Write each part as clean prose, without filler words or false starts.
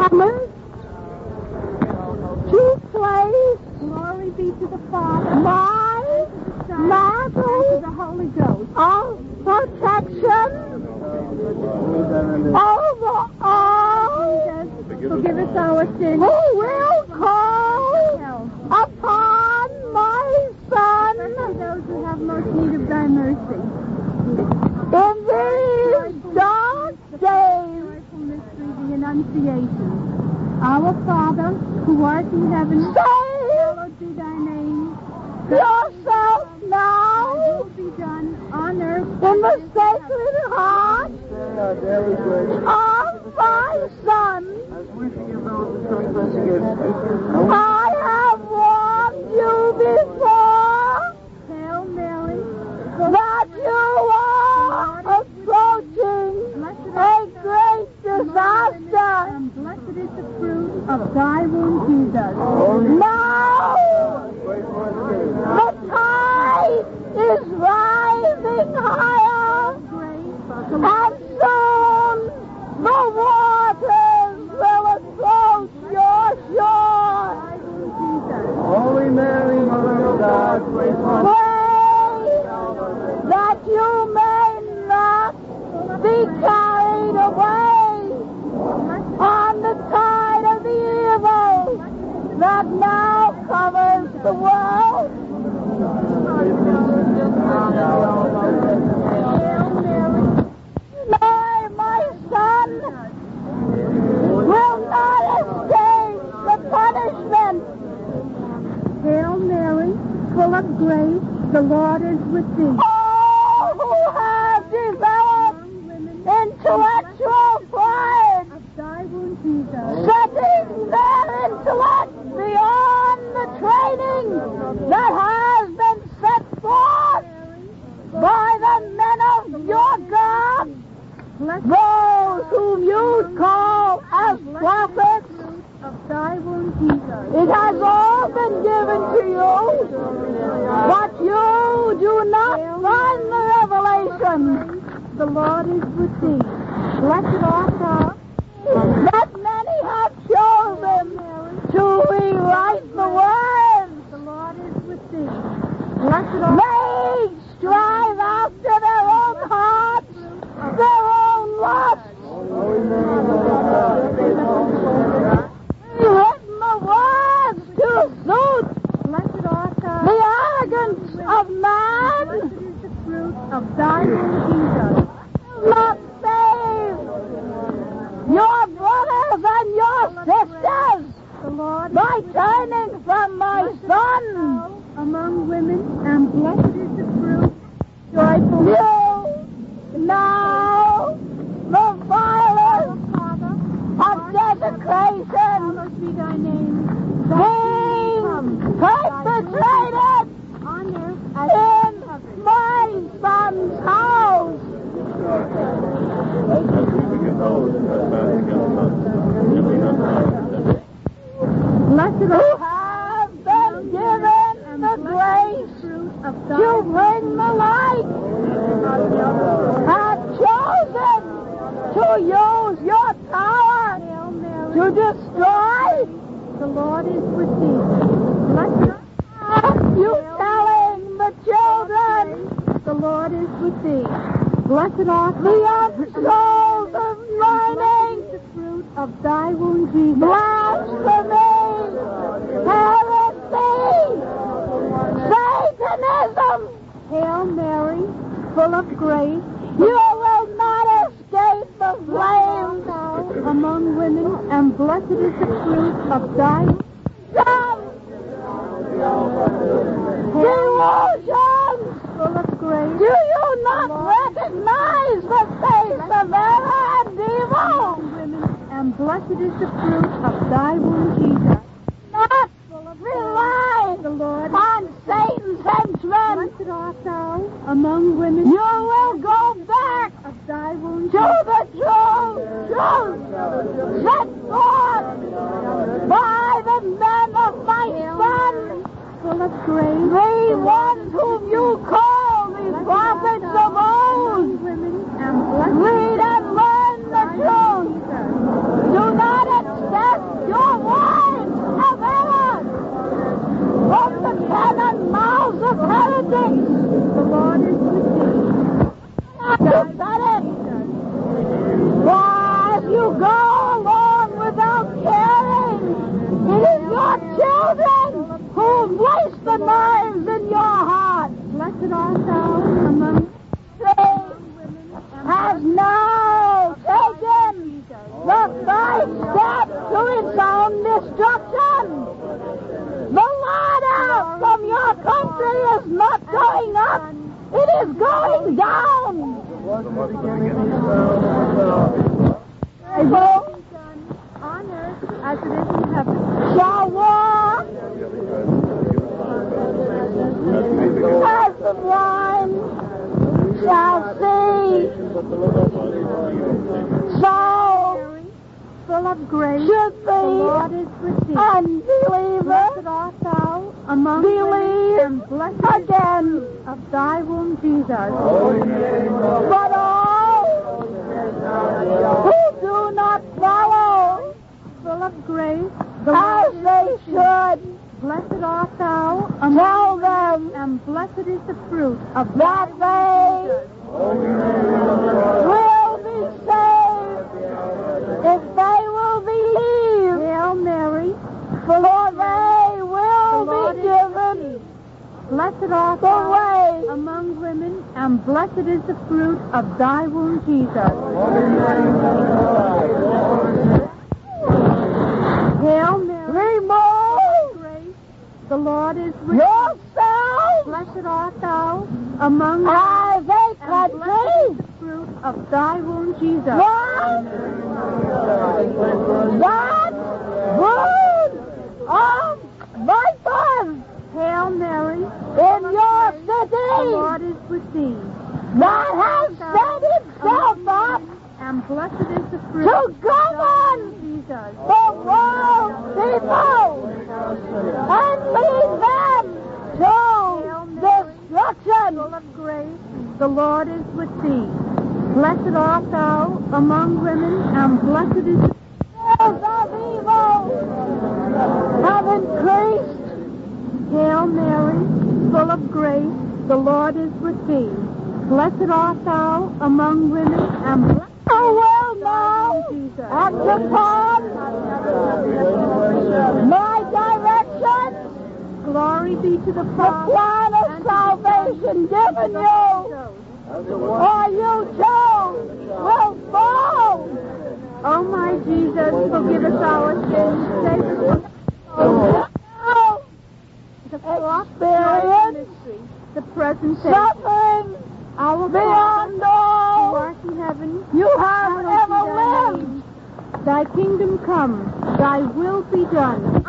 Woman, to place Glory be to the Father, my mantle and to the Holy Ghost. of protection over all Forgive us our sins. who will call upon my Especially Son those who have most need of thy mercy. in these dark days. Joyful mystery, the Annunciation. Our Father, who art in heaven, Save hallowed be thy name. yourself Thy now will be done on earth in the sacred heart of my Son. I have warned you before Hail Mary, that you are approaching a great disaster. and blessed is the fruit of thy womb, Jesus. Now the tide is rising higher, and soon the waters will approach your shore. Holy Mary, Mother of God, pray for us. Pray that you may not be carried away on the tide of the evil that now covers the world. My Son will not escape the punishment. Hail Mary, full of grace, the Lord is with thee. All who have developed intellectual pride, Of thy womb, Jesus. setting their intellect beyond the training that has been set forth by the men of your God, Blessed those whom you call as prophets. of thy womb, Jesus. It has all been given to you, but you do not find the revelation The Lord is with thee. Blessed art thou. that many have chosen to rewrite the words. The Lord is with thee. Blessed art They strive after their own hearts, their own lusts. Rewritten the words to suit Blessed art thou. the arrogance of man. Blessed is the fruit of thy womb, Jesus. Not save your brothers and your sisters The Lord by turning from my Son. among women, and blessed is the fruit. Joyful. You now the violence of desecration Hallowed be thy name. being perpetrated On earth as in my Son's house. blessed Who art have been given the grace fruit of to thy bring the light, have chosen to use your power Hail Mary. to destroy. The Lord is with thee. Blessed You telling the children the Lord is with thee. Blessed art the thou. unsouls of learning, The fruit of thy womb, Jesus. blasphemy, heresy, Satanism. Hail Mary, full of grace, You will not escape the flames. among women, and blessed is the fruit of thy womb. Delusions! Full of grace, Do you not recognize the face of error and evil? women, and blessed is the fruit of thy womb, Jesus. Not rely The Lord, on Satan's henchmen. blessed art thou among women, You will go back of thy womb, to Jesus. the truth set forth by the men of my Son, Full of grace, the ones whom you call the prophets of old. women, and blessed Read and learn the truth. Do not accept It is going down. On earth as it is in heaven. Shall walk as the blind shall see. So Full of grace, should the Lord is with thee. unbelievers Blessed art thou among women, and blessed is the again. fruit of thy womb, Jesus. But all who do not follow Full of grace, the as Lord is they with thee. should, Blessed art thou tell among them women, and blessed is the fruit of that thy they womb, will be saved if they will believe, Jesus. Hail Mary, for they will the Lord be is with given thee. Blessed art the thou way. among women, and blessed is the fruit of thy womb, Jesus. Hail Mary, Remove grace, the Lord is with thee. yourself Blessed art thou among women, as a and blessed is country the fruit of thy womb, Jesus. from that wood of my birth Hail Mary, in your the city Lord is with thee. that has set itself up And blessed is the fruit to of thy govern womb, Jesus. the world people and lead them to destruction. Full of grace, the Lord is with thee. Blessed art thou among women, and blessed is the Powers of evil have increased. Hail Mary, full of grace, the Lord is with thee. Blessed art thou among women, and blessed I will now Jesus. act upon my direction, Glory be to the the Father, plan of salvation given you, or you too will fall. O my Jesus, forgive us our sins, save us from Now the fourth experience mystery, the present day. suffering Our beyond Father, who all art in heaven, you have hallowed be ever thy lived. name. Thy kingdom come, thy will be done.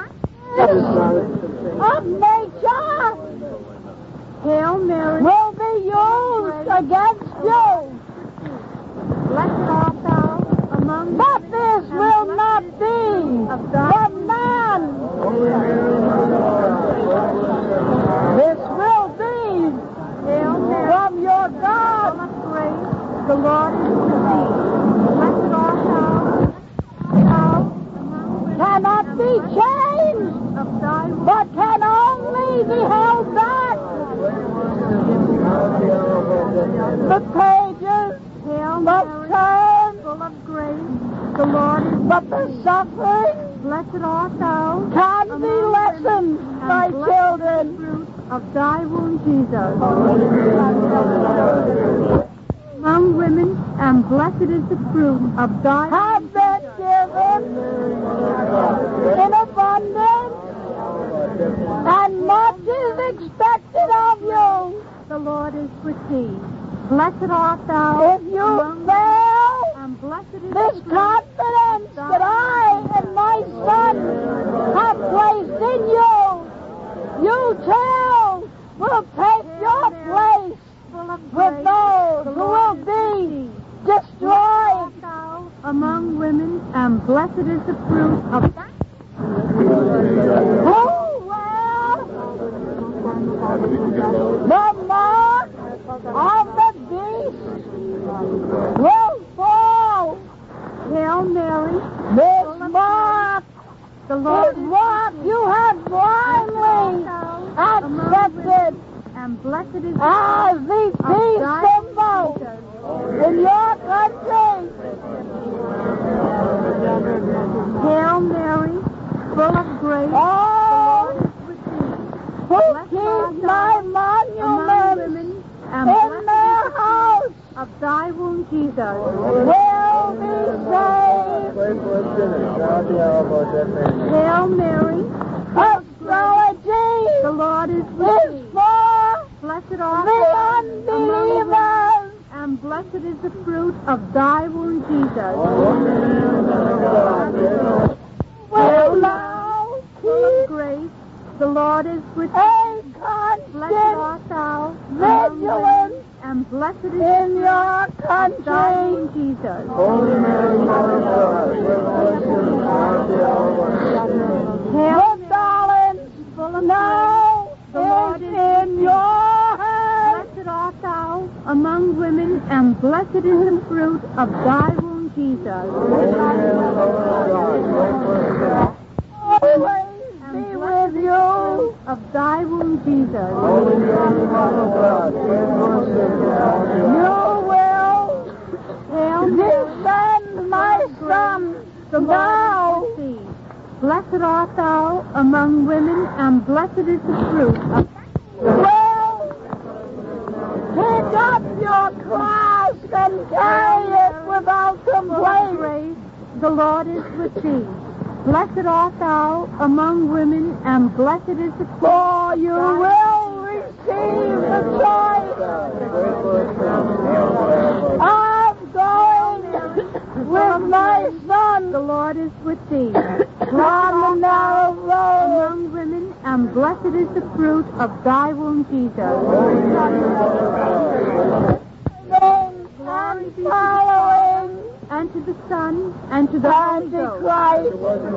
Of nature Hail Mary, will be used against you. blessed art thou among But women, this and will blessed not is the be fruit of thy from man. This will be Hail Mary, from your full God. of grace, the Lord is with thee. Blessed art thou among women, Cannot and be blessed changed, of thy womb. but can only be held back. The pages Hail must Mary, turn, full of grace, the Lord is but with the thee. suffering Blessed art thou can be among lessened, women, my and blessed is the children. fruit of thy womb, Jesus. Among women, and blessed is the fruit of thy Have womb, been Jesus. given in abundance, and much is expected of you. The Lord is with thee. Blessed art thou If you among women, fail and blessed is this the fruit confidence that I and my Son have placed in you, you too will take your place full of with grace. those The who Lord will is with be thee. destroyed. Art thou among women, and blessed is the fruit of thy Who will the mark of the beast will fall. Hail Mary, This mark the Lord is is what you have blindly accepted and blessed is the as the fruit of peace thy symbol Jesus. in your country. Hail Mary, full of grace, the All Lord is with thee. who Blessed keep art my thou among monuments women, and in blessed their is the house fruit of thy womb, Jesus. will be saved. Hail Mary, Astrology the Lord is with is thee. for Blessed art the thou unbelievers. And blessed is the fruit of thy womb, Jesus. Well, now, Full of grace, the Lord is with thee. a Blessed constant art thou among vigilance women, and blessed is in your thy country. womb, Jesus. Holy Mary, Mother of God, pray for us sinners now and at the hour of our death. Hail, The balance full of now the Lord is is in with your hands. Blessed art thou among women, and blessed is the fruit of thy womb, Jesus. Holy Mary, Mother of God, pray for us sinners. Always be with you. Of thy womb, Jesus. Holy Mary, Mother of God, pray for us sinners now and at the hour of our Hail, Descend, my son, the Lord now. is with thee. Blessed art thou among women, and blessed is the fruit of Well, pick up your cross and carry it without complaint. grace. The Lord is with thee. Blessed art thou among women, and blessed is the fruit For you will receive the choice of going with my son the Lord is with thee. on the narrow road. Among women, and blessed is the fruit of thy womb, Jesus. And following And to the Son, and to the Holy Ghost. Antichrist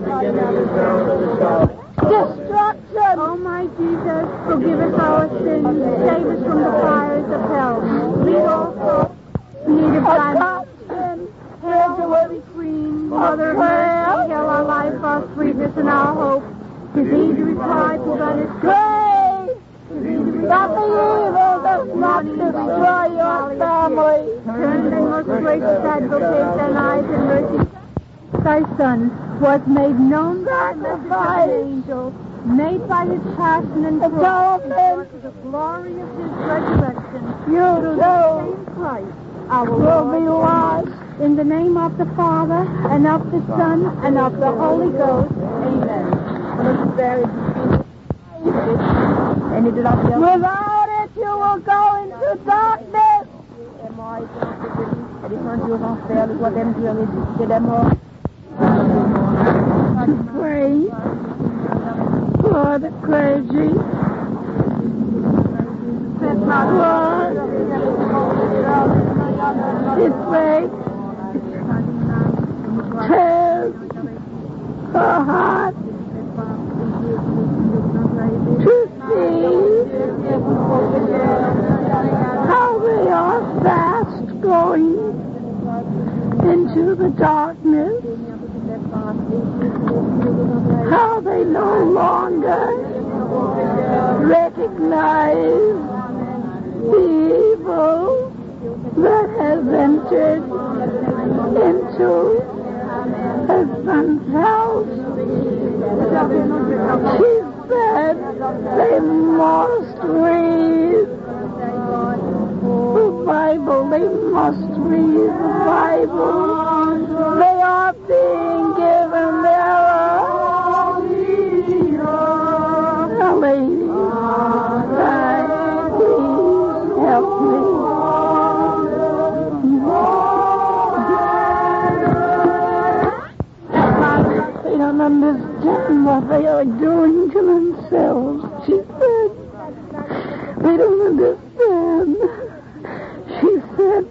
destruction. O my Jesus, forgive us our sins, save us from the fires of hell. Lead all souls in need of thy mercy. Adoption. Hail, Holy Queen, Mother of mercy, hail our life, our sweetness, and our hope. To thee do we cry, for thou art Pray that the evil does not destroy your family. Turn then, most gracious advocate, thine eyes in mercy. Thy Son was made known by the message of an angel, made by his passion and cross, and to the glory of his resurrection. You Through too the same Christ, our will be Lord. lost. In the name of the Father, and of the Son, and of the Holy Ghost. Amen. Without it, you will go into darkness. To pray for the clergy. Lord, it breaks, tears her heart to see how they are fast going into the darkness, how they no longer recognize the evil that has entered into her son's house. She said they must read the Bible. They must read the Bible. They are being given error. Lady, please help me. They don't understand what they are doing to themselves, she said. They don't understand. She said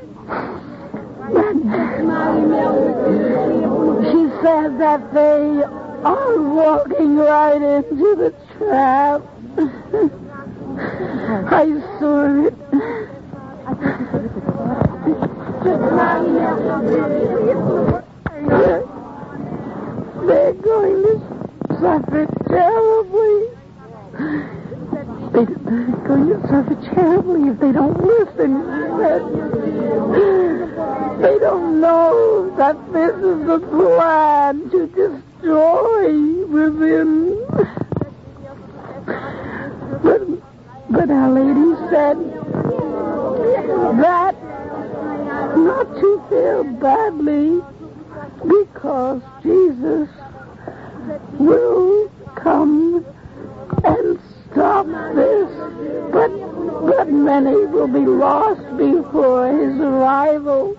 that they are walking right into the trap. I saw it. They're going to suffer terribly. They're going to suffer terribly if they don't listen. They don't know that this is the plan to destroy within. But Our Lady said that not to feel badly, because Jesus will come and stop this. But many will be lost before his arrival.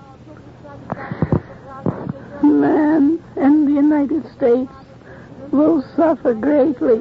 Man and the United States will suffer greatly.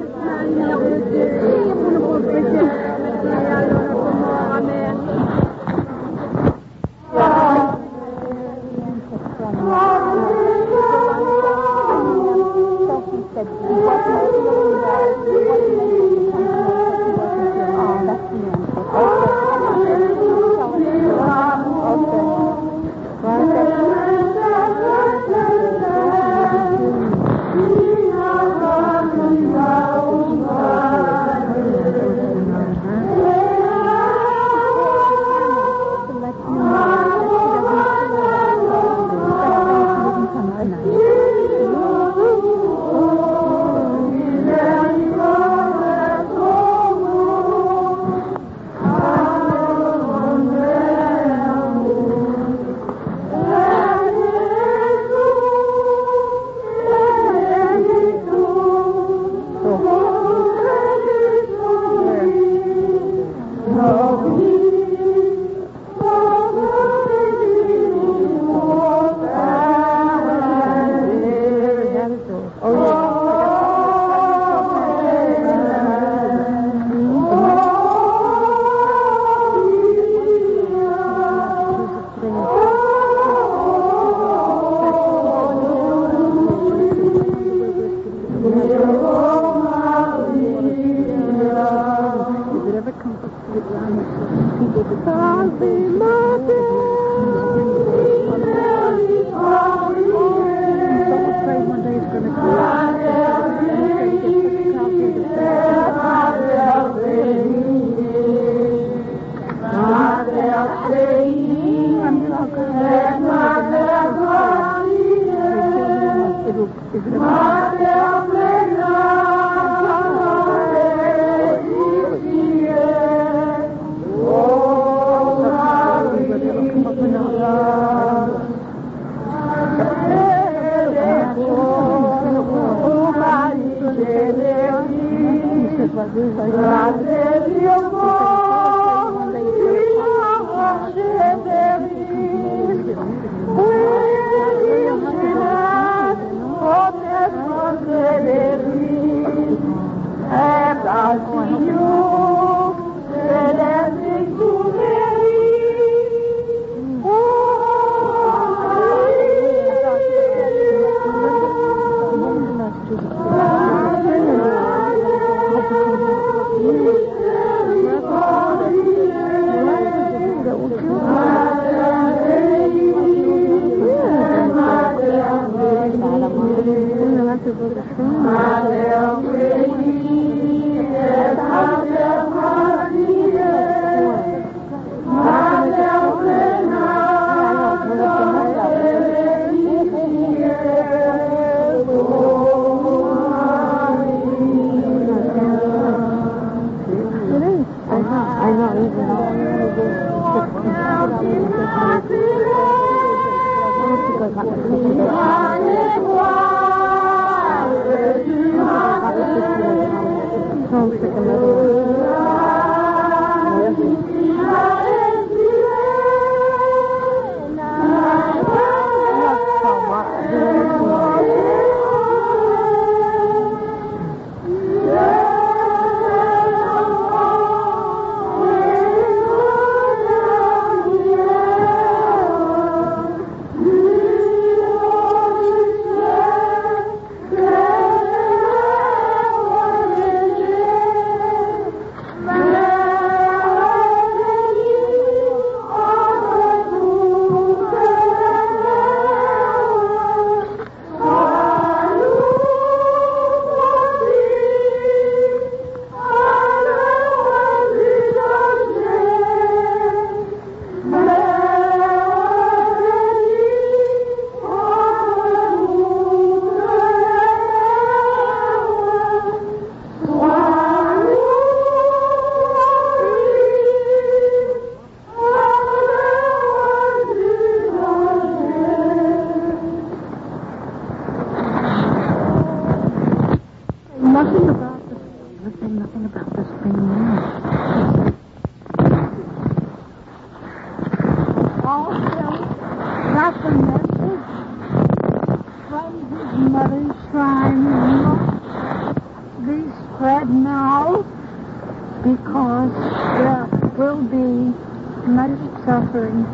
suffering.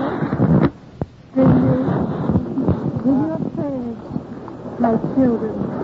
Father, in your prayers, my children.